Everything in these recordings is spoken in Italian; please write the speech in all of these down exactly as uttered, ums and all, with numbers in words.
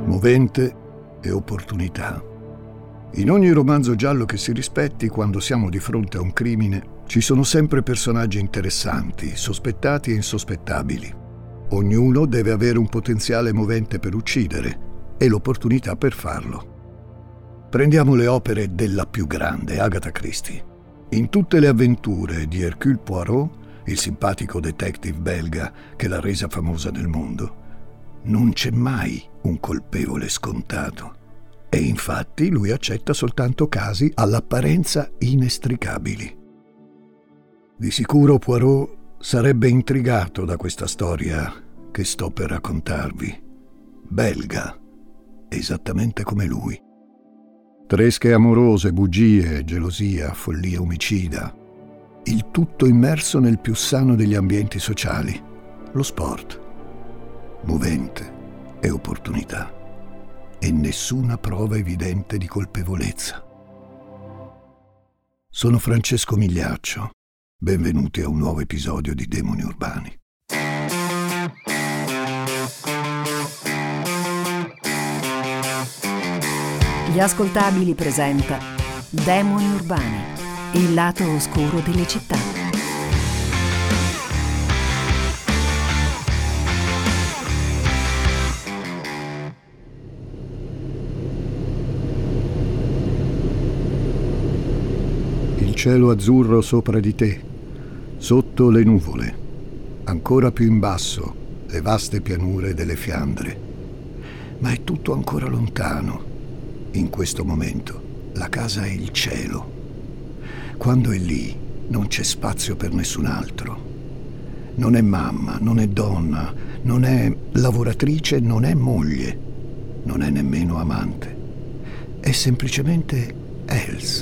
movente e opportunità. In ogni romanzo giallo che si rispetti, quando siamo di fronte a un crimine, ci sono sempre personaggi interessanti, sospettati e insospettabili. Ognuno deve avere un potenziale movente per uccidere e l'opportunità per farlo. Prendiamo le opere della più grande, Agatha Christie. In tutte le avventure di Hercule Poirot, il simpatico detective belga che l'ha resa famosa nel mondo, non c'è mai un colpevole scontato. E infatti lui accetta soltanto casi all'apparenza inestricabili. Di sicuro Poirot sarebbe intrigato da questa storia che sto per raccontarvi. Belga, esattamente come lui. Tresche amorose, bugie, gelosia, follia omicida. Il tutto immerso nel più sano degli ambienti sociali, lo sport. Movente e opportunità. E nessuna prova evidente di colpevolezza. Sono Francesco Migliaccio. Benvenuti a un nuovo episodio di Demoni Urbani. Gli Ascoltabili presenta Demoni Urbani, il lato oscuro delle città. Il cielo azzurro sopra di te, sotto le nuvole, ancora più in basso le vaste pianure delle Fiandre. Ma è tutto ancora lontano. In questo momento la casa è il cielo. Quando è lì non c'è spazio per nessun altro. Non è mamma, non è donna, non è lavoratrice, non è moglie, non è nemmeno amante. È semplicemente Els.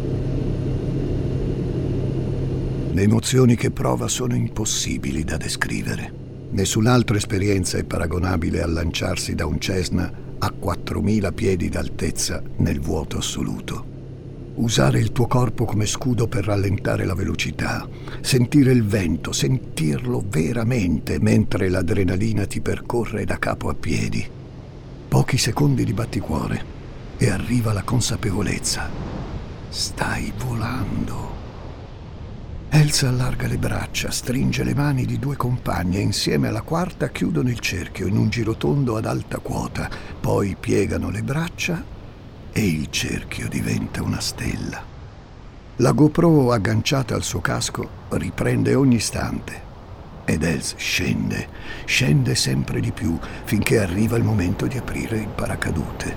Le emozioni che prova sono impossibili da descrivere. Nessun'altra esperienza è paragonabile al lanciarsi da un Cessna a quattromila piedi d'altezza nel vuoto assoluto. Usare il tuo corpo come scudo per rallentare la velocità, sentire il vento, sentirlo veramente mentre l'adrenalina ti percorre da capo a piedi. Pochi secondi di batticuore e arriva la consapevolezza. Stai volando. Els allarga le braccia, stringe le mani di due compagne e insieme alla quarta chiudono il cerchio in un girotondo ad alta quota, poi piegano le braccia e il cerchio diventa una stella. La GoPro agganciata al suo casco riprende ogni istante ed Els scende, scende sempre di più finché arriva il momento di aprire il paracadute.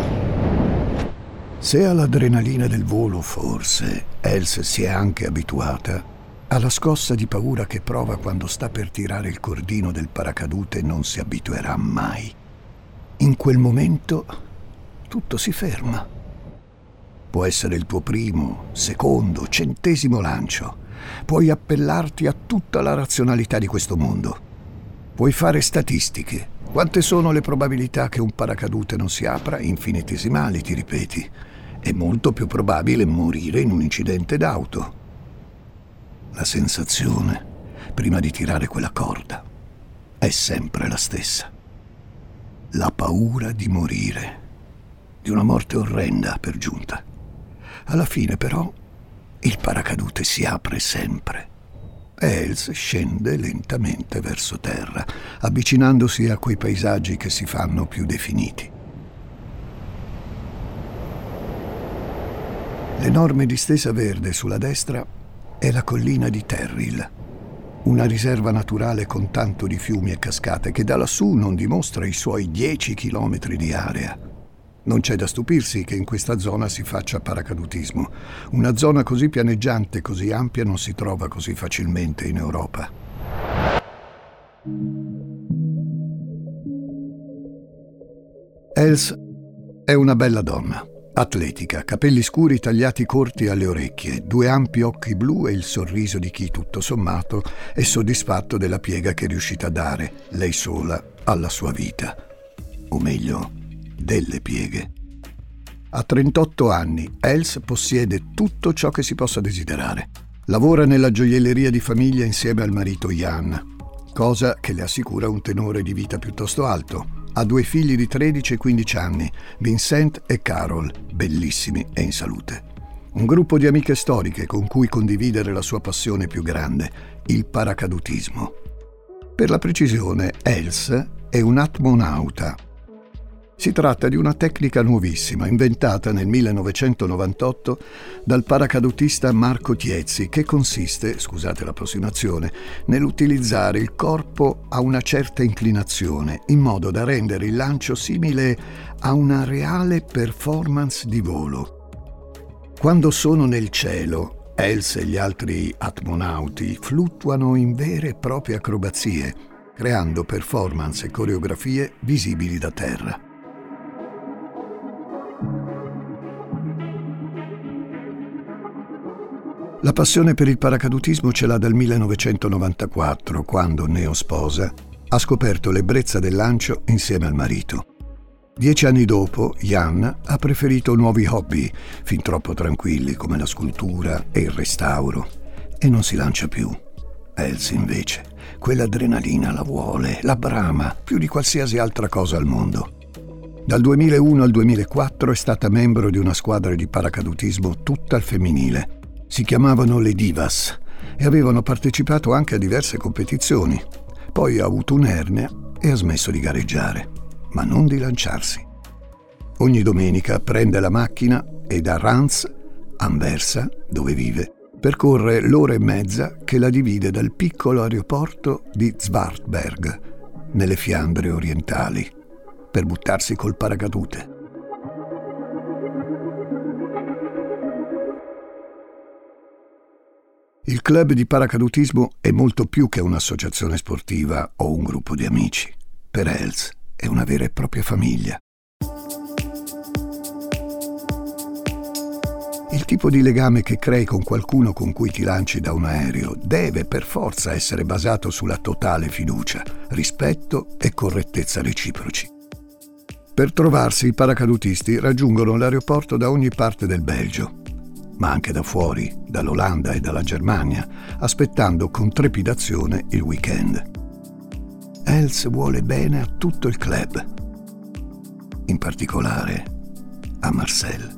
Se all'adrenalina del volo forse Els si è anche abituata, alla scossa di paura che prova quando sta per tirare il cordino del paracadute non si abituerà mai. In quel momento tutto si ferma. Può essere il tuo primo, secondo, centesimo lancio. Puoi appellarti a tutta la razionalità di questo mondo. Puoi fare statistiche. Quante sono le probabilità che un paracadute non si apra? Infinitesimali, ti ripeti. È molto più probabile morire in un incidente d'auto. La sensazione, prima di tirare quella corda, è sempre la stessa. La paura di morire, di una morte orrenda per giunta. Alla fine, però, il paracadute si apre sempre. Els scende lentamente verso terra, avvicinandosi a quei paesaggi che si fanno più definiti. L'enorme distesa verde sulla destra è la collina di Terril, una riserva naturale con tanto di fiumi e cascate che da lassù non dimostra i suoi dieci chilometri di area. Non c'è da stupirsi che in questa zona si faccia paracadutismo. Una zona così pianeggiante, così ampia, non si trova così facilmente in Europa. Els è una bella donna. Atletica, capelli scuri tagliati corti alle orecchie, due ampi occhi blu e il sorriso di chi, tutto sommato, è soddisfatto della piega che è riuscita a dare, lei sola, alla sua vita. O meglio, delle pieghe. A trentotto anni, Els possiede tutto ciò che si possa desiderare. Lavora nella gioielleria di famiglia insieme al marito Jan, cosa che le assicura un tenore di vita piuttosto alto. Ha due figli di tredici e quindici anni, Vincent e Carol, bellissimi e in salute. Un gruppo di amiche storiche con cui condividere la sua passione più grande, il paracadutismo. Per la precisione, Els è un atmonauta. Si tratta di una tecnica nuovissima, inventata nel millenovecentonovantotto dal paracadutista Marco Tiezzi, che consiste, scusate l'approssimazione, nell'utilizzare il corpo a una certa inclinazione, in modo da rendere il lancio simile a una reale performance di volo. Quando sono nel cielo, Els e gli altri atmonauti fluttuano in vere e proprie acrobazie, creando performance e coreografie visibili da terra. La passione per il paracadutismo ce l'ha dal millenovecentonovantaquattro, quando, neosposa, ha scoperto l'ebbrezza del lancio insieme al marito. Dieci anni dopo, Jan ha preferito nuovi hobby, fin troppo tranquilli come la scultura e il restauro, e non si lancia più. Els, invece, quell'adrenalina la vuole, la brama, più di qualsiasi altra cosa al mondo. Dal duemilauno al duemilaquattro è stata membro di una squadra di paracadutismo tutta al femminile. Si chiamavano le Divas e avevano partecipato anche a diverse competizioni. Poi ha avuto un'ernia e ha smesso di gareggiare, ma non di lanciarsi. Ogni domenica prende la macchina e da Rans, Anversa, dove vive, percorre l'ora e mezza che la divide dal piccolo aeroporto di Zwartberg, nelle Fiandre orientali, per buttarsi col paracadute. Il club di paracadutismo è molto più che un'associazione sportiva o un gruppo di amici. Per Els è una vera e propria famiglia. Il tipo di legame che crei con qualcuno con cui ti lanci da un aereo deve per forza essere basato sulla totale fiducia, rispetto e correttezza reciproci. Per trovarsi, i paracadutisti raggiungono l'aeroporto da ogni parte del Belgio, ma anche da fuori, dall'Olanda e dalla Germania, aspettando con trepidazione il weekend. Els vuole bene a tutto il club, in particolare a Marcel.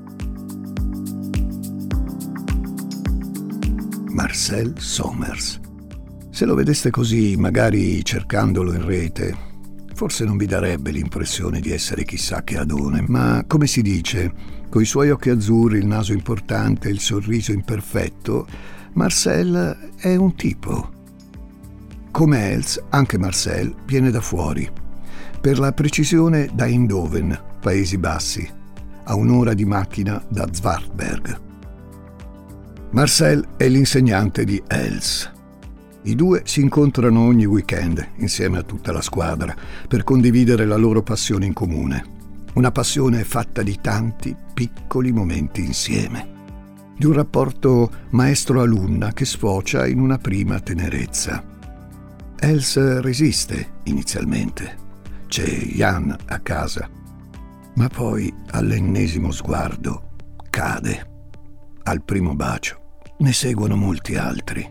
Marcel Somers. Se lo vedeste così, magari cercandolo in rete, forse non vi darebbe l'impressione di essere chissà che adone, ma, come si dice, coi suoi occhi azzurri, il naso importante e il sorriso imperfetto, Marcel è un tipo. Come Els, anche Marcel viene da fuori. Per la precisione da Eindhoven, Paesi Bassi, a un'ora di macchina da Zwartberg. Marcel è l'insegnante di Els. I due si incontrano ogni weekend, insieme a tutta la squadra, per condividere la loro passione in comune. Una passione fatta di tanti piccoli momenti insieme. Di un rapporto maestro-alunna che sfocia in una prima tenerezza. Els resiste inizialmente. C'è Jan a casa. Ma poi, all'ennesimo sguardo, cade. Al primo bacio ne seguono molti altri.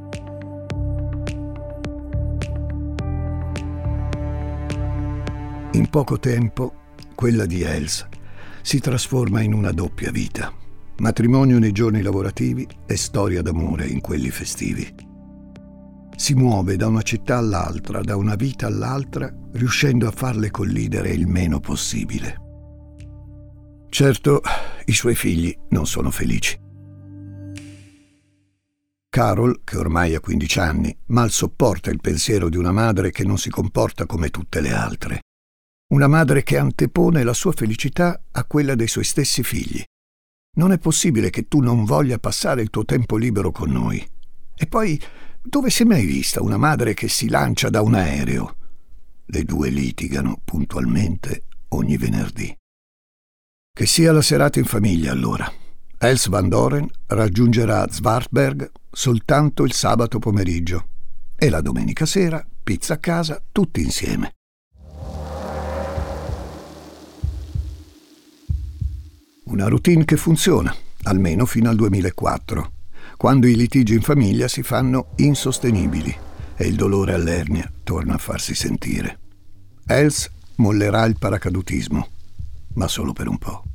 In poco tempo, quella di Els si trasforma in una doppia vita. Matrimonio nei giorni lavorativi e storia d'amore in quelli festivi. Si muove da una città all'altra, da una vita all'altra, riuscendo a farle collidere il meno possibile. Certo, i suoi figli non sono felici. Carol, che ormai ha quindici anni, mal sopporta il pensiero di una madre che non si comporta come tutte le altre. Una madre che antepone la sua felicità a quella dei suoi stessi figli. Non è possibile che tu non voglia passare il tuo tempo libero con noi. E poi, dove si è mai vista una madre che si lancia da un aereo? Le due litigano puntualmente ogni venerdì. Che sia la serata in famiglia, allora. Els van Doren raggiungerà Zwartberg soltanto il sabato pomeriggio e la domenica sera, pizza a casa, tutti insieme. Una routine che funziona, almeno fino al duemilaquattro, quando i litigi in famiglia si fanno insostenibili e il dolore all'ernia torna a farsi sentire. Els mollerà il paracadutismo, ma solo per un po'.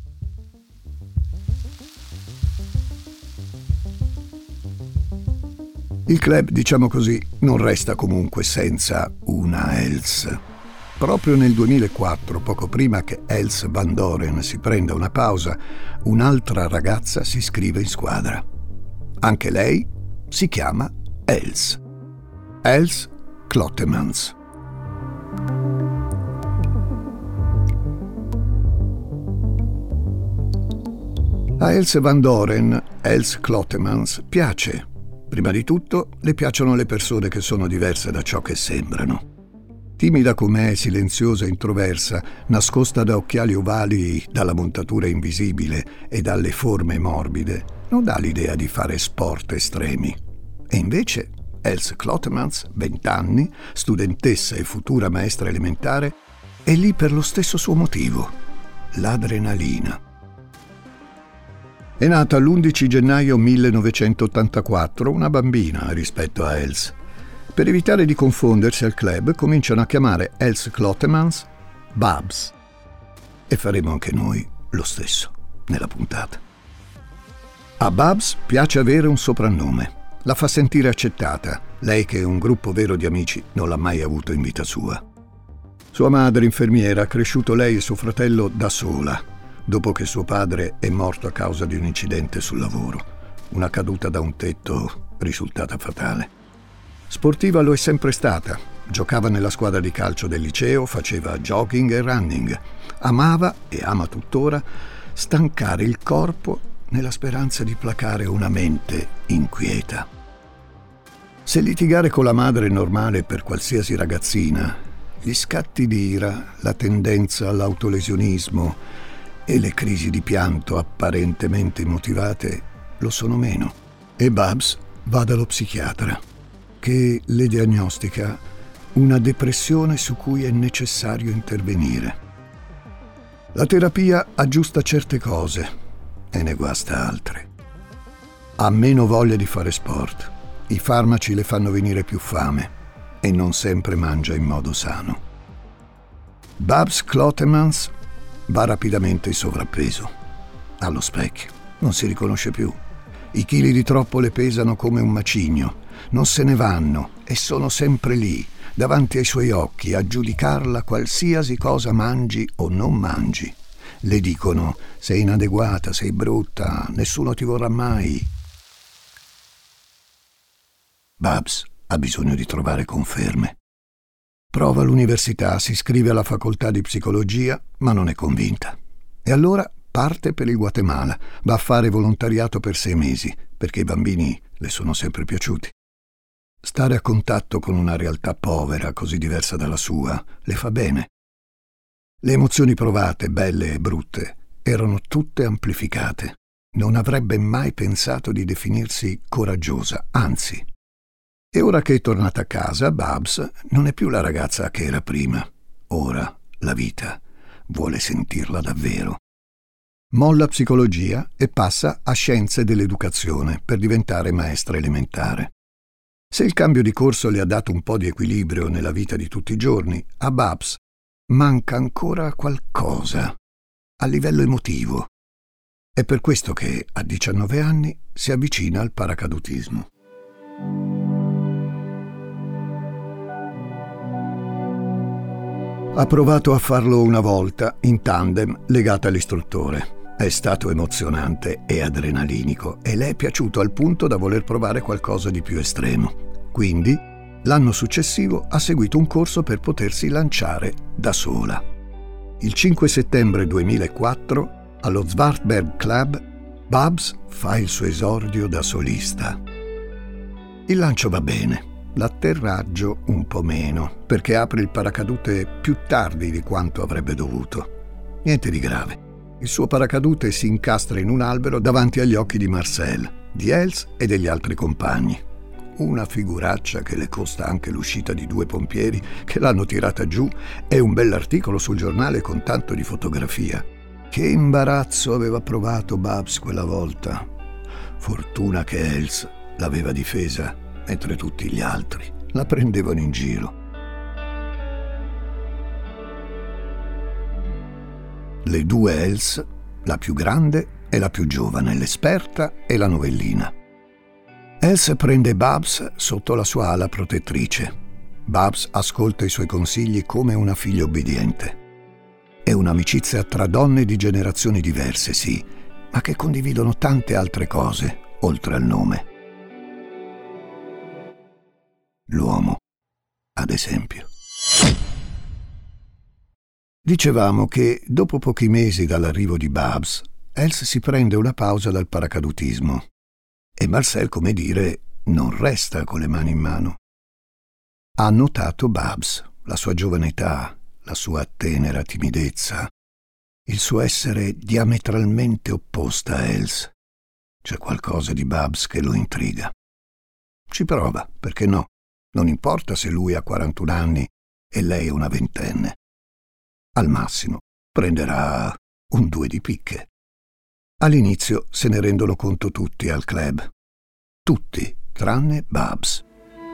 Il club, diciamo così, non resta comunque senza una Els. Proprio nel duemilaquattro, poco prima che Els Van Doren si prenda una pausa, un'altra ragazza si iscrive in squadra. Anche lei si chiama Els. Els Klottemans. A Els Van Doren, Els Klottemans, piace. Prima di tutto, le piacciono le persone che sono diverse da ciò che sembrano. Timida com'è, silenziosa e introversa, nascosta da occhiali ovali, dalla montatura invisibile e dalle forme morbide, non dà l'idea di fare sport estremi. E invece, Els Klottemans, vent'anni, studentessa e futura maestra elementare, è lì per lo stesso suo motivo, l'adrenalina. È nata l'undici gennaio millenovecentottantaquattro, una bambina rispetto a Els. Per evitare di confondersi al club cominciano a chiamare Els Klottemans Babs. E faremo anche noi lo stesso nella puntata. A Babs piace avere un soprannome. La fa sentire accettata, lei che un gruppo vero di amici non l'ha mai avuto in vita sua. Sua madre, infermiera, ha cresciuto lei e suo fratello da sola, dopo che suo padre è morto a causa di un incidente sul lavoro, una caduta da un tetto risultata fatale. Sportiva lo è sempre stata, giocava nella squadra di calcio del liceo, faceva jogging e running, amava, e ama tuttora, stancare il corpo nella speranza di placare una mente inquieta. Se litigare con la madre è normale per qualsiasi ragazzina, gli scatti di ira, la tendenza all'autolesionismo e le crisi di pianto apparentemente immotivate lo sono meno. E Babs va dallo psichiatra, che le diagnostica una depressione su cui è necessario intervenire. La terapia aggiusta certe cose e ne guasta altre. Ha meno voglia di fare sport, i farmaci le fanno venire più fame e non sempre mangia in modo sano. Babs Klottemans va rapidamente in sovrappeso. Allo specchio non si riconosce più. I chili di troppo le pesano come un macigno. Non se ne vanno e sono sempre lì, davanti ai suoi occhi, a giudicarla qualsiasi cosa mangi o non mangi. Le dicono: sei inadeguata, sei brutta, nessuno ti vorrà mai. Babs ha bisogno di trovare conferme. Prova l'università, si iscrive alla facoltà di psicologia, ma non è convinta. E allora parte per il Guatemala, va a fare volontariato per sei mesi, perché i bambini le sono sempre piaciuti. Stare a contatto con una realtà povera, così diversa dalla sua, le fa bene. Le emozioni provate, belle e brutte, erano tutte amplificate. Non avrebbe mai pensato di definirsi coraggiosa, anzi. E ora che è tornata a casa, Babs non è più la ragazza che era prima. Ora la vita vuole sentirla davvero. Molla psicologia e passa a scienze dell'educazione per diventare maestra elementare. Se il cambio di corso le ha dato un po' di equilibrio nella vita di tutti i giorni, a Babs manca ancora qualcosa a livello emotivo. È per questo che a diciannove anni si avvicina al paracadutismo. Ha provato a farlo una volta, in tandem, legata all'istruttore. È stato emozionante e adrenalinico e le è piaciuto al punto da voler provare qualcosa di più estremo. Quindi, l'anno successivo ha seguito un corso per potersi lanciare da sola. Il cinque settembre duemilaquattro, allo Svartberg Club, Babs fa il suo esordio da solista. Il lancio va bene. L'atterraggio un po' meno, perché apre il paracadute più tardi di quanto avrebbe dovuto. Niente di grave. Il suo paracadute si incastra in un albero davanti agli occhi di Marcel, di Els e degli altri compagni. Una figuraccia che le costa anche l'uscita di due pompieri che l'hanno tirata giù e un bell'articolo sul giornale con tanto di fotografia. Che imbarazzo aveva provato Babs quella volta. Fortuna che Els l'aveva difesa, mentre tutti gli altri la prendevano in giro. Le due Els, la più grande e la più giovane, l'esperta e la novellina. Els prende Babs sotto la sua ala protettrice. Babs ascolta i suoi consigli come una figlia obbediente. È un'amicizia tra donne di generazioni diverse, sì, ma che condividono tante altre cose, oltre al nome. L'uomo, ad esempio. Dicevamo che, dopo pochi mesi dall'arrivo di Babs, Els si prende una pausa dal paracadutismo e Marcel, come dire, non resta con le mani in mano. Ha notato Babs, la sua giovane età, la sua tenera timidezza, il suo essere diametralmente opposta a Els. C'è qualcosa di Babs che lo intriga. Ci prova, perché no? Non importa se lui ha quarantuno anni e lei è una ventenne. Al massimo prenderà un due di picche. All'inizio se ne rendono conto tutti al club. Tutti, tranne Babs.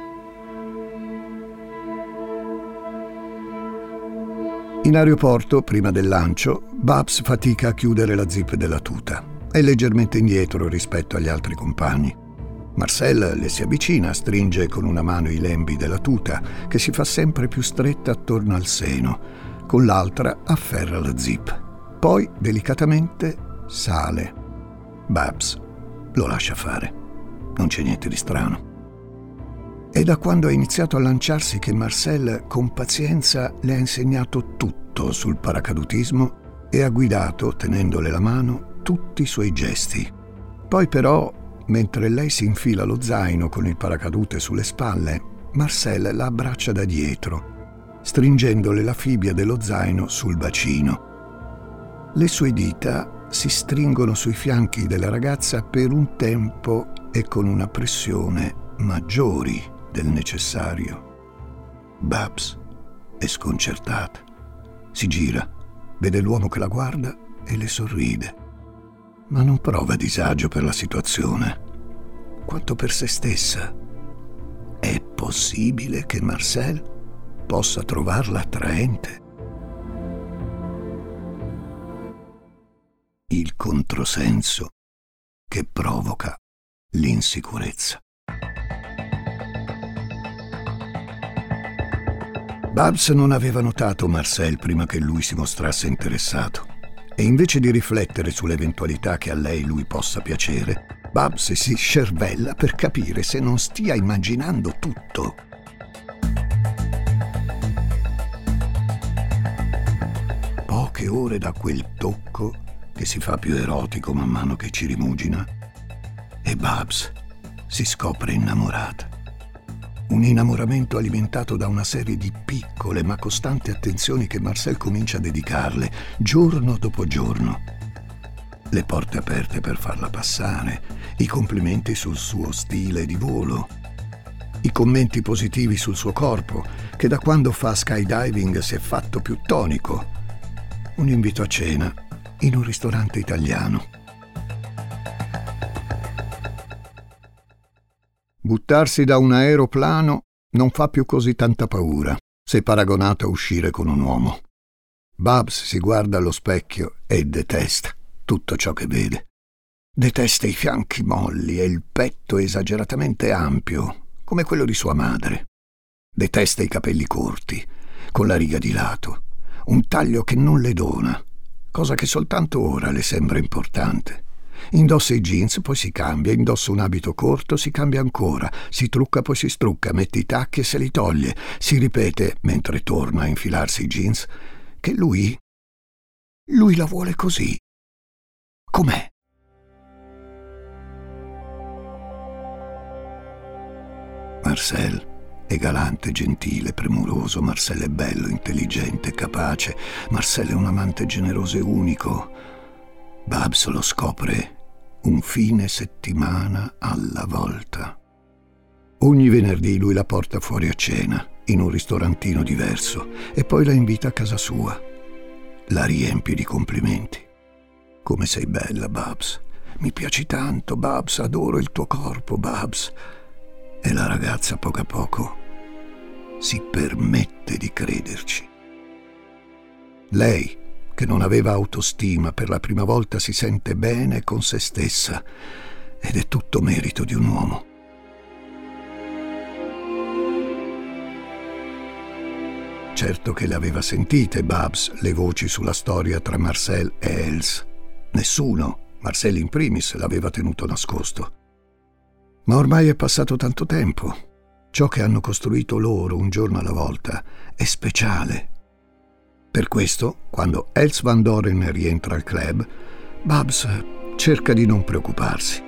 In aeroporto, prima del lancio, Babs fatica a chiudere la zip della tuta. È leggermente indietro rispetto agli altri compagni. Marcel le si avvicina, stringe con una mano i lembi della tuta, che si fa sempre più stretta attorno al seno. Con l'altra afferra la zip. Poi, delicatamente, sale. Babs lo lascia fare. Non c'è niente di strano. È da quando ha iniziato a lanciarsi che Marcel, con pazienza, le ha insegnato tutto sul paracadutismo e ha guidato, tenendole la mano, tutti i suoi gesti. Poi però, mentre lei si infila lo zaino con il paracadute sulle spalle, Marcel la abbraccia da dietro, stringendole la fibbia dello zaino sul bacino. Le sue dita si stringono sui fianchi della ragazza per un tempo e con una pressione maggiori del necessario. Babs è sconcertata. Si gira, vede l'uomo che la guarda e le sorride. Ma non prova disagio per la situazione, quanto per se stessa. È possibile che Marcel possa trovarla attraente? Il controsenso che provoca l'insicurezza. Babs non aveva notato Marcel prima che lui si mostrasse interessato e invece di riflettere sull'eventualità che a lei lui possa piacere, Babs si scervella per capire se non stia immaginando tutto. Poche ore da quel tocco che si fa più erotico man mano che ci rimugina e Babs si scopre innamorata. Un innamoramento alimentato da una serie di piccole ma costanti attenzioni che Marcel comincia a dedicarle giorno dopo giorno. Le porte aperte per farla passare, i complimenti sul suo stile di volo, i commenti positivi sul suo corpo, che da quando fa skydiving si è fatto più tonico, un invito a cena in un ristorante italiano. Buttarsi da un aeroplano non fa più così tanta paura, se paragonato a uscire con un uomo. Babs si guarda allo specchio e detesta tutto ciò che vede. Detesta i fianchi molli e il petto esageratamente ampio, come quello di sua madre. Detesta i capelli corti, con la riga di lato, un taglio che non le dona, cosa che soltanto ora le sembra importante. Indossa i jeans, poi si cambia, indossa un abito corto, si cambia ancora, si trucca, poi si strucca, mette i tacchi e se li toglie. Si ripete, mentre torna a infilarsi i jeans, che lui, lui la vuole così. Com'è? Marcel è galante, gentile, premuroso. Marcel è bello, intelligente, capace. Marcel è un amante generoso e unico. Babs lo scopre un fine settimana alla volta. Ogni venerdì lui la porta fuori a cena, in un ristorantino diverso, e poi la invita a casa sua. La riempie di complimenti. Come sei bella, Babs. Mi piaci tanto, Babs, adoro il tuo corpo, Babs. E la ragazza, a poco a poco, si permette di crederci. Lei, che non aveva autostima, per la prima volta si sente bene con se stessa, ed è tutto merito di un uomo. Certo che le aveva sentite Babs le voci sulla storia tra Marcel e Else. Nessuno, Marcel in primis, l'aveva tenuto nascosto. Ma ormai è passato tanto tempo. Ciò che hanno costruito loro un giorno alla volta è speciale. Per questo, quando Else Van Doren rientra al club, Babs cerca di non preoccuparsi.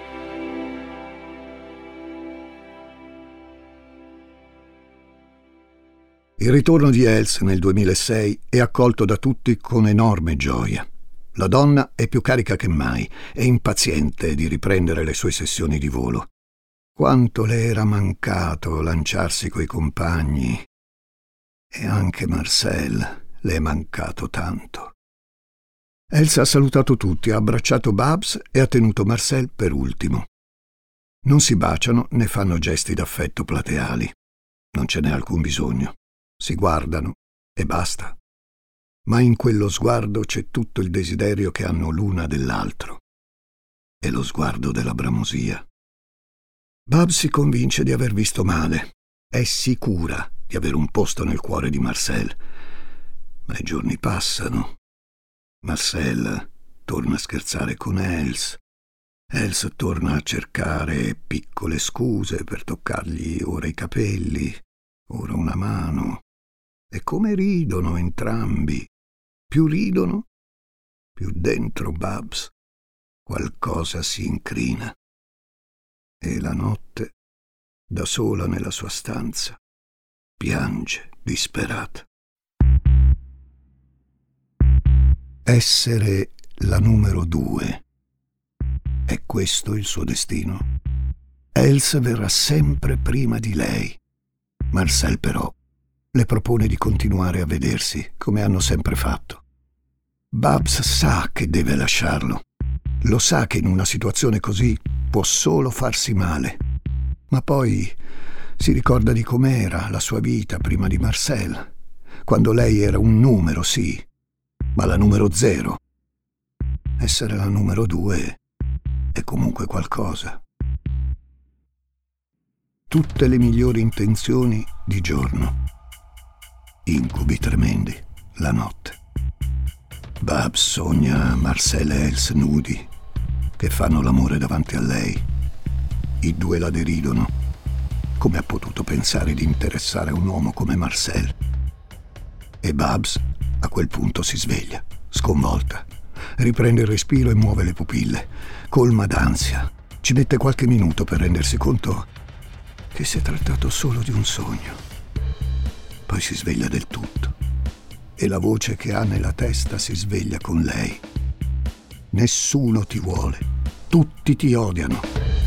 Il ritorno di Else nel duemilasei è accolto da tutti con enorme gioia. La donna è più carica che mai e impaziente di riprendere le sue sessioni di volo. Quanto le era mancato lanciarsi coi compagni. E anche Marcel le è mancato tanto. Else ha salutato tutti, ha abbracciato Babs e ha tenuto Marcel per ultimo. Non si baciano né fanno gesti d'affetto plateali. Non ce n'è alcun bisogno. Si guardano e basta. Ma in quello sguardo c'è tutto il desiderio che hanno l'una dell'altro. È lo sguardo della bramosia. Babs si convince di aver visto male. È sicura di avere un posto nel cuore di Marcel. Ma i giorni passano. Marcel torna a scherzare con Else. Else torna a cercare piccole scuse per toccargli ora i capelli, ora una mano. E come ridono entrambi. Più ridono, più dentro Babs qualcosa si incrina. E la notte, da sola nella sua stanza, piange disperata. Essere la numero due. È questo il suo destino? Else verrà sempre prima di lei. Marcel però le propone di continuare a vedersi come hanno sempre fatto. Babs sa che deve lasciarlo. Lo sa che in una situazione così può solo farsi male. Ma poi si ricorda di com'era la sua vita prima di Marcel, quando lei era un numero, sì, ma la numero zero. Essere la numero due è comunque qualcosa. Tutte le migliori intenzioni di giorno. Incubi tremendi la notte. Babs sogna Marcel e Else nudi che fanno l'amore davanti a lei. I due la deridono. Come ha potuto pensare di interessare a un uomo come Marcel? E Babs a quel punto si sveglia, sconvolta. Riprende il respiro e muove le pupille, colma d'ansia. Ci mette qualche minuto per rendersi conto che si è trattato solo di un sogno. Poi si sveglia del tutto e la voce che ha nella testa si sveglia con lei. Nessuno ti vuole, tutti ti odiano.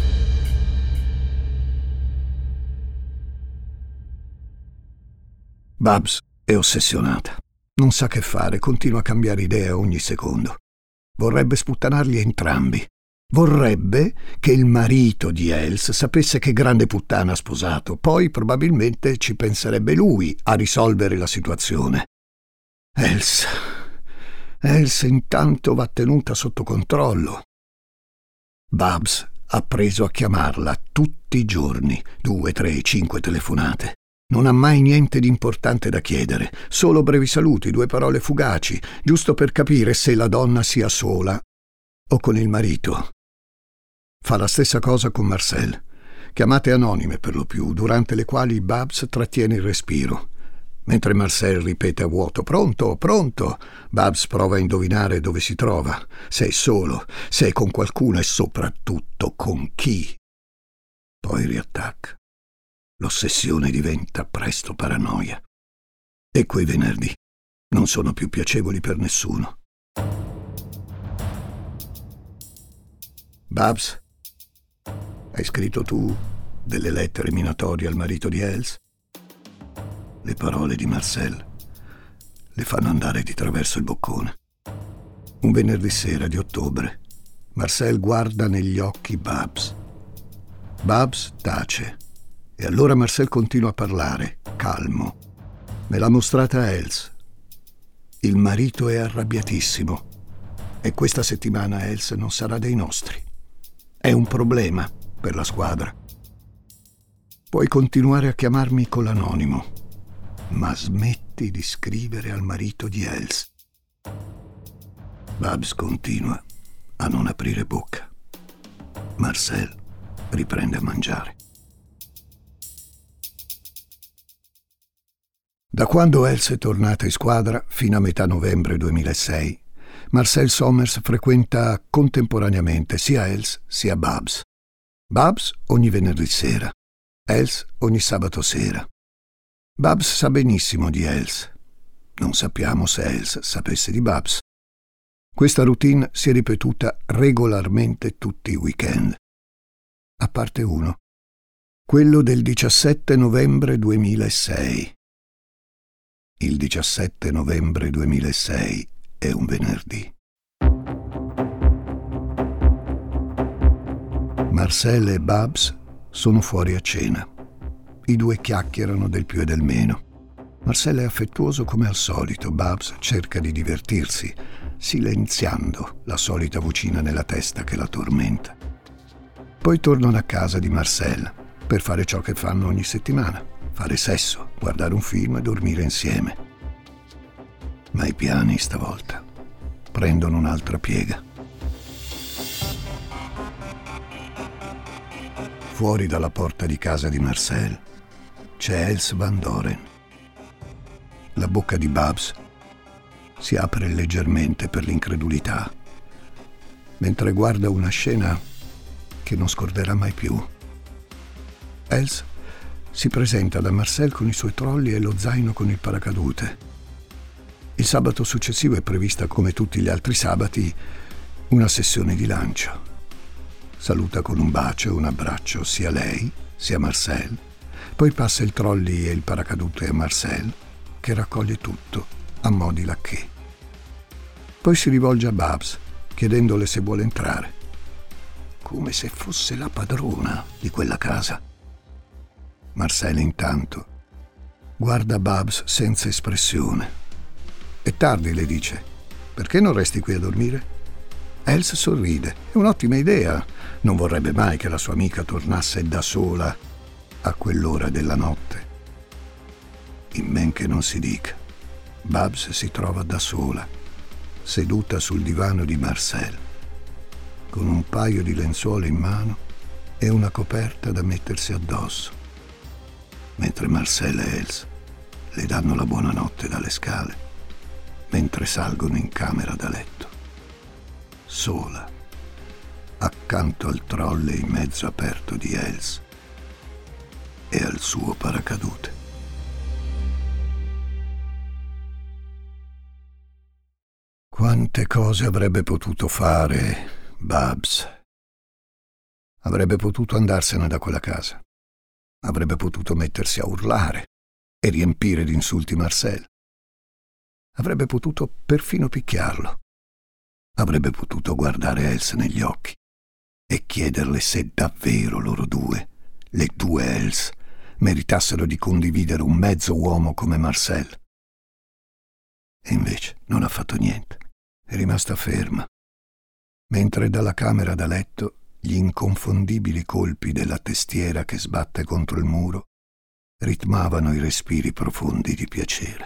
Babs è ossessionata. Non sa che fare, continua a cambiare idea ogni secondo. Vorrebbe sputtanarli entrambi. Vorrebbe che il marito di Else sapesse che grande puttana ha sposato, poi probabilmente ci penserebbe lui a risolvere la situazione. Else, Else intanto va tenuta sotto controllo. Babs ha preso a chiamarla tutti i giorni, due, tre, cinque telefonate. Non ha mai niente di importante da chiedere, solo brevi saluti, due parole fugaci, giusto per capire se la donna sia sola o con il marito. Fa la stessa cosa con Marcel. Chiamate anonime per lo più, durante le quali Babs trattiene il respiro. Mentre Marcel ripete a vuoto «Pronto, pronto!», Babs prova a indovinare dove si trova, se è solo, se è con qualcuno e soprattutto con chi. Poi riattacca. L'ossessione diventa presto paranoia. E quei venerdì non sono più piacevoli per nessuno. Babs, hai scritto tu delle lettere minatorie al marito di Else? Le parole di Marcel le fanno andare di traverso il boccone. Un venerdì sera di ottobre, Marcel guarda negli occhi Babs. Babs tace. E allora Marcel continua a parlare, calmo. Me l'ha mostrata Else. Il marito è arrabbiatissimo e questa settimana Els non sarà dei nostri. È un problema per la squadra. Puoi continuare a chiamarmi con l'anonimo, ma smetti di scrivere al marito di Els. Babs continua a non aprire bocca. Marcel riprende a mangiare. Da quando Els è tornata in squadra, fino a metà novembre duemilasei, Marcel Sommers frequenta contemporaneamente sia Els sia Babs. Babs ogni venerdì sera, Els ogni sabato sera. Babs sa benissimo di Els. Non sappiamo se Els sapesse di Babs. Questa routine si è ripetuta regolarmente tutti i weekend. A parte uno, quello del diciassette novembre duemilasei. Il diciassette novembre duemilasei è un venerdì. Marcel e Babs sono fuori a cena. I due chiacchierano del più e del meno. Marcel è affettuoso come al solito. Babs cerca di divertirsi, silenziando la solita vocina nella testa che la tormenta. Poi tornano a casa di Marcel per fare ciò che fanno ogni settimana: fare sesso, guardare un film e dormire insieme. Ma i piani stavolta prendono un'altra piega. Fuori dalla porta di casa di Marcel c'è Els Van Doren. La bocca di Babs si apre leggermente per l'incredulità, mentre guarda una scena che non scorderà mai più. Els si presenta da Marcel con i suoi trolli e lo zaino con il paracadute. Il sabato successivo è prevista, come tutti gli altri sabati, una sessione di lancio. Saluta con un bacio e un abbraccio sia lei sia Marcel, poi passa il trolley e il paracadute a Marcel, che raccoglie tutto a mo' di lacché. Poi si rivolge a Babs, chiedendole se vuole entrare, come se fosse la padrona di quella casa. Marcel intanto guarda Babs senza espressione. È tardi, le dice. Perché non resti qui a dormire? Els sorride. È un'ottima idea. Non vorrebbe mai che la sua amica tornasse da sola a quell'ora della notte. In men che non si dica, Babs si trova da sola, seduta sul divano di Marcel, con un paio di lenzuola in mano e una coperta da mettersi addosso, mentre Marcel e Els le danno la buonanotte dalle scale, mentre salgono in camera da letto. Sola, accanto al trolley in mezzo aperto di Els e al suo paracadute. Quante cose avrebbe potuto fare Babs. Avrebbe potuto andarsene da quella casa. Avrebbe potuto mettersi a urlare e riempire di insulti Marcel. Avrebbe potuto perfino picchiarlo. Avrebbe potuto guardare Els negli occhi e chiederle se davvero loro due, le due Els, meritassero di condividere un mezzo uomo come Marcel. E invece non ha fatto niente. È rimasta ferma, mentre dalla camera da letto gli inconfondibili colpi della testiera che sbatte contro il muro ritmavano i respiri profondi di piacere.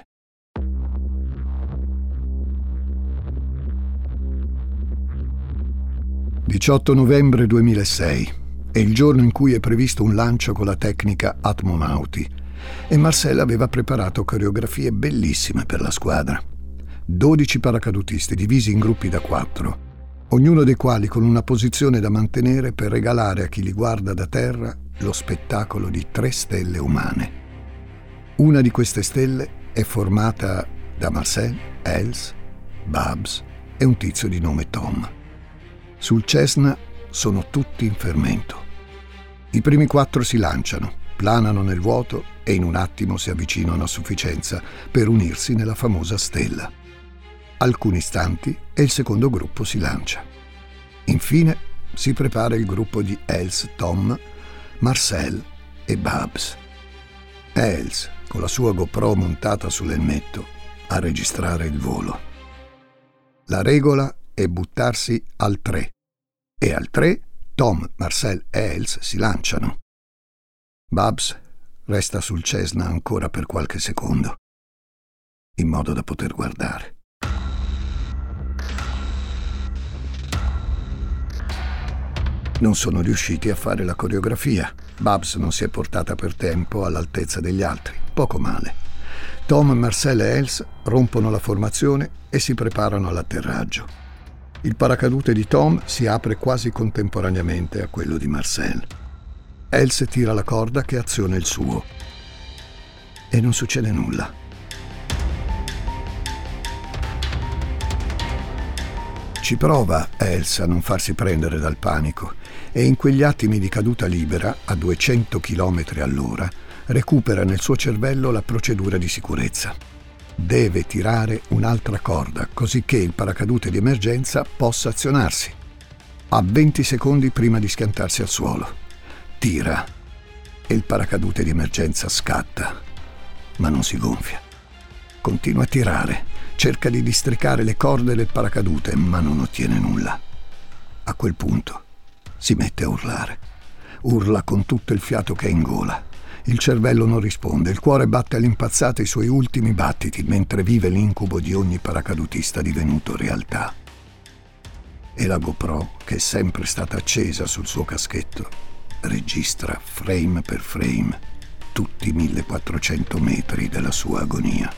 diciotto novembre duemilasei è il giorno in cui è previsto un lancio con la tecnica Atmonauti e Marcel aveva preparato coreografie bellissime per la squadra. dodici paracadutisti divisi in gruppi da quattro, ognuno dei quali con una posizione da mantenere per regalare a chi li guarda da terra lo spettacolo di tre stelle umane. Una di queste stelle è formata da Marcel, Els, Babs e un tizio di nome Tom. Sul Cessna sono tutti in fermento. I primi quattro si lanciano, planano nel vuoto e in un attimo si avvicinano a sufficienza per unirsi nella famosa stella. Alcuni istanti e il secondo gruppo si lancia. Infine si prepara il gruppo di Els, Tom, Marcel e Babs. Els, con la sua GoPro montata sull'elmetto, a registrare il volo. La regola è buttarsi al tre, e al tre Tom, Marcel e Els si lanciano. Babs resta sul Cessna ancora per qualche secondo, in modo da poter guardare. Non sono riusciti a fare la coreografia. Babs non si è portata per tempo all'altezza degli altri. Poco male. Tom, Marcel e Els rompono la formazione e si preparano all'atterraggio. Il paracadute di Tom si apre quasi contemporaneamente a quello di Marcel. Els tira la corda che aziona il suo. E non succede nulla. Ci prova Els a non farsi prendere dal panico e in quegli attimi di caduta libera, a duecento chilometri all'ora, recupera nel suo cervello la procedura di sicurezza. Deve tirare un'altra corda, così che il paracadute di emergenza possa azionarsi. Ha venti secondi prima di schiantarsi al suolo. Tira e il paracadute di emergenza scatta, ma non si gonfia. Continua a tirare. Cerca di districare le corde del paracadute, ma non ottiene nulla. A quel punto si mette a urlare. Urla con tutto il fiato che ha in gola. Il cervello non risponde, il cuore batte all'impazzata i suoi ultimi battiti, mentre vive l'incubo di ogni paracadutista divenuto realtà. E la GoPro, che è sempre stata accesa sul suo caschetto, registra frame per frame tutti i millequattrocento metri della sua agonia.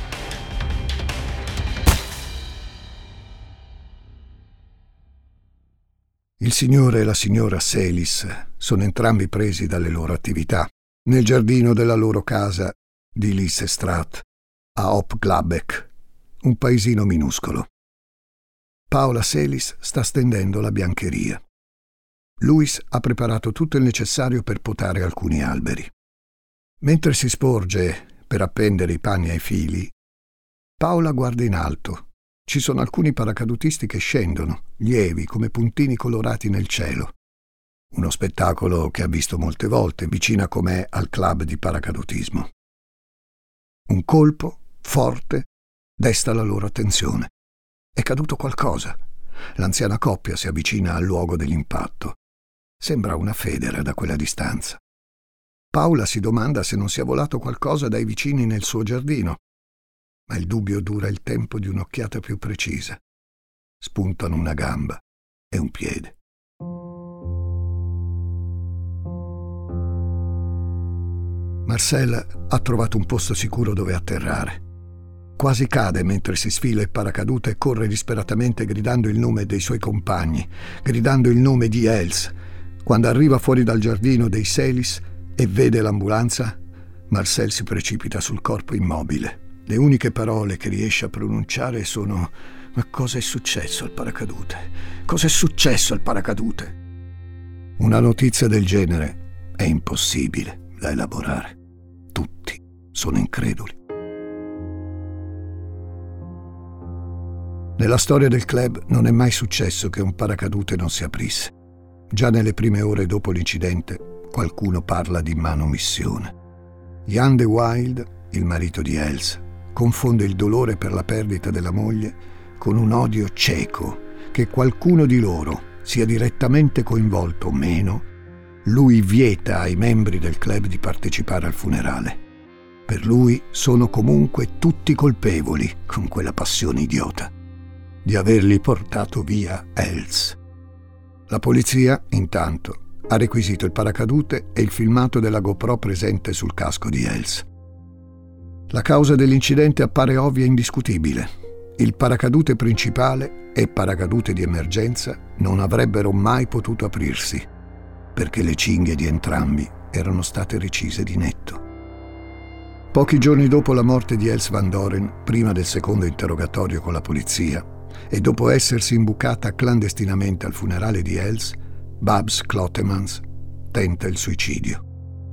Il signore e la signora Celis sono entrambi presi dalle loro attività nel giardino della loro casa di Lissestraat, a Opgladbeck, un paesino minuscolo. Paola Celis sta stendendo la biancheria. Louis ha preparato tutto il necessario per potare alcuni alberi. Mentre si sporge per appendere i panni ai fili, Paola guarda in alto. Ci sono alcuni paracadutisti che scendono, lievi come puntini colorati nel cielo. Uno spettacolo che ha visto molte volte, vicina com'è al club di paracadutismo. Un colpo, forte, desta la loro attenzione. È caduto qualcosa. L'anziana coppia si avvicina al luogo dell'impatto. Sembra una federa da quella distanza. Paola si domanda se non sia volato qualcosa dai vicini nel suo giardino. Ma il dubbio dura il tempo di un'occhiata più precisa. Spuntano una gamba e un piede. Marcel ha trovato un posto sicuro dove atterrare. Quasi cade mentre si sfila il paracadute e corre disperatamente gridando il nome dei suoi compagni, gridando il nome di Els. Quando arriva fuori dal giardino dei Celis e vede l'ambulanza, Marcel si precipita sul corpo immobile. Le uniche parole che riesce a pronunciare sono: ma cosa è successo al paracadute? Cosa è successo al paracadute? Una notizia del genere è impossibile da elaborare. Tutti sono increduli. Nella storia del club non è mai successo che un paracadute non si aprisse. Già nelle prime ore dopo l'incidente qualcuno parla di manomissione. Jan de Wild, il marito di Els, confonde il dolore per la perdita della moglie con un odio cieco che qualcuno di loro sia direttamente coinvolto o meno. Lui vieta ai membri del club di partecipare al funerale. Per lui sono comunque tutti colpevoli, con quella passione idiota, di avergli portato via Els. La polizia, intanto, ha requisito il paracadute e il filmato della GoPro presente sul casco di Els. La causa dell'incidente appare ovvia e indiscutibile. Il paracadute principale e paracadute di emergenza non avrebbero mai potuto aprirsi, perché le cinghie di entrambi erano state recise di netto. Pochi giorni dopo la morte di Els Van Doren, prima del secondo interrogatorio con la polizia, e dopo essersi imbucata clandestinamente al funerale di Els, Babs Clotemans tenta il suicidio.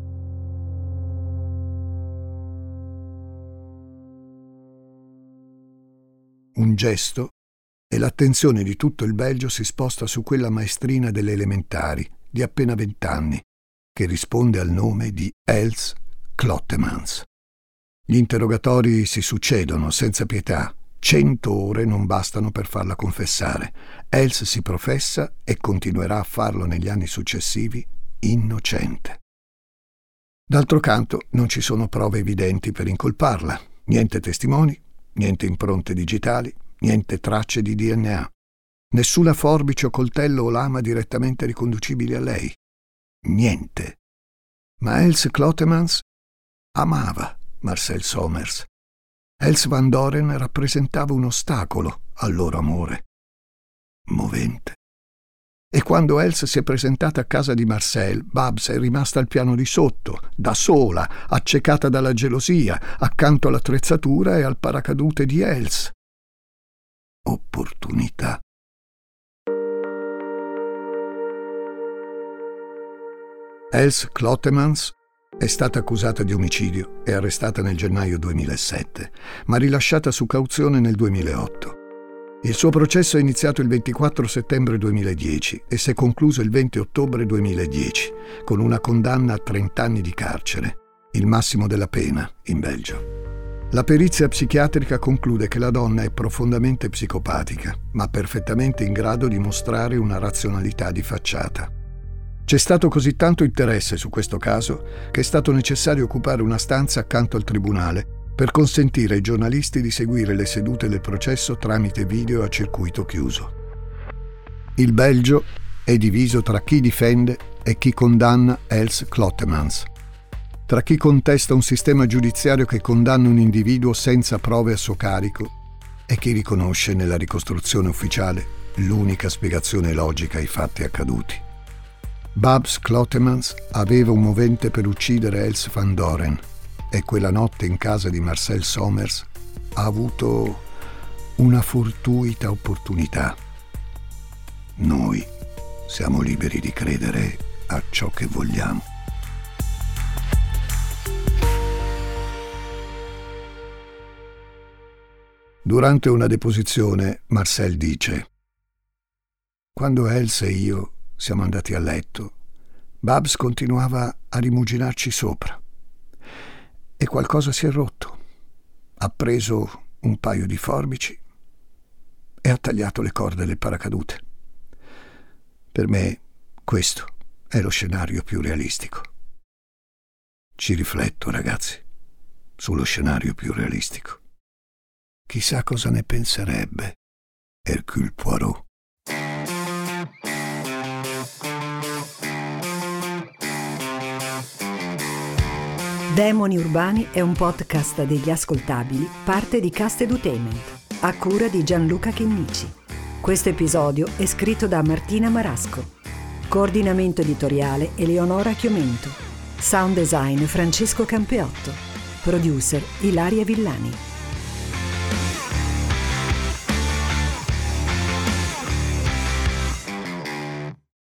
Un gesto e l'attenzione di tutto il Belgio si sposta su quella maestrina delle elementari di appena vent'anni che risponde al nome di Els Clotemans. Gli interrogatori si succedono senza pietà. Cento ore non bastano per farla confessare. Els si professa e continuerà a farlo negli anni successivi innocente. D'altro canto non ci sono prove evidenti per incolparla. Niente testimoni, niente impronte digitali, niente tracce di D N A. Nessuna forbice o coltello o lama direttamente riconducibili a lei. Niente. Ma Els Clotemans amava Marcel Somers. Els Van Doren rappresentava un ostacolo al loro amore. Movente. E quando Els si è presentata a casa di Marcel, Babs è rimasta al piano di sotto, da sola, accecata dalla gelosia, accanto all'attrezzatura e al paracadute di Els. Opportunità. Els Clotemans è stata accusata di omicidio e arrestata nel gennaio duemilasette, ma rilasciata su cauzione nel duemilaotto. Il suo processo è iniziato il ventiquattro settembre duemiladieci e si è concluso il venti ottobre duemiladieci, con una condanna a trenta anni di carcere, il massimo della pena in Belgio. La perizia psichiatrica conclude che la donna è profondamente psicopatica, ma perfettamente in grado di mostrare una razionalità di facciata. C'è stato così tanto interesse su questo caso che è stato necessario occupare una stanza accanto al tribunale per consentire ai giornalisti di seguire le sedute del processo tramite video a circuito chiuso. Il Belgio è diviso tra chi difende e chi condanna Els Clotemans, tra chi contesta un sistema giudiziario che condanna un individuo senza prove a suo carico e chi riconosce nella ricostruzione ufficiale l'unica spiegazione logica ai fatti accaduti. Babs Clotemans aveva un movente per uccidere Els Van Doren e quella notte in casa di Marcel Somers ha avuto una fortuita opportunità. Noi siamo liberi di credere a ciò che vogliamo. Durante una deposizione, Marcel dice: «Quando Els e io siamo andati a letto, Babs continuava a rimuginarci sopra e qualcosa si è rotto. Ha preso un paio di forbici e ha tagliato le corde del paracadute. Per me questo è lo scenario più realistico. Ci rifletto, ragazzi, sullo scenario più realistico. Chissà cosa ne penserebbe Hercule Poirot». Demoni Urbani è un podcast degli ascoltabili, parte di Cast Edutainment, a cura di Gianluca Chinnici. Questo episodio è scritto da Martina Marasco. Coordinamento editoriale Eleonora Chiomento. Sound design Francesco Campeotto. Producer Ilaria Villani.